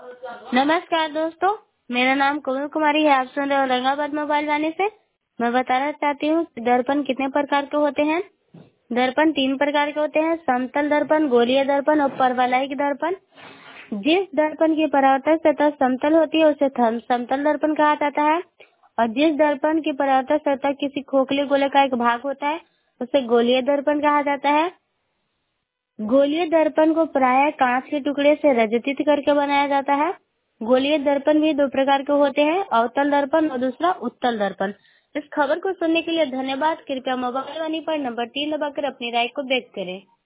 नमस्कार दोस्तों, मेरा नाम कोमल कुमारी है। आप सुन रहे हो औरंगाबाद मोबाइल वाणी से। मैं बताना चाहती हूँ कि दर्पण कितने प्रकार के होते हैं। दर्पण 3 प्रकार के होते हैं: समतल दर्पण, गोलीय दर्पण और परवलयिक दर्पण। जिस दर्पण की परावर्तक सतह समतल होती है उसे समतल दर्पण कहा जाता है, और जिस दर्पण की परावर्तक सतह किसी खोखले गोले का एक भाग होता है उसे गोलीय दर्पण कहा जाता है। गोलीय दर्पण को प्रायः कांच के टुकड़े से रजतित करके बनाया जाता है। गोलीय दर्पण भी 2 प्रकार के होते हैं: अवतल दर्पण और दूसरा उत्तल दर्पण। इस खबर को सुनने के लिए धन्यवाद। कृपया मोबाइल वाणी पर नंबर 3 दबाकर अपनी राय को व्यक्त करें।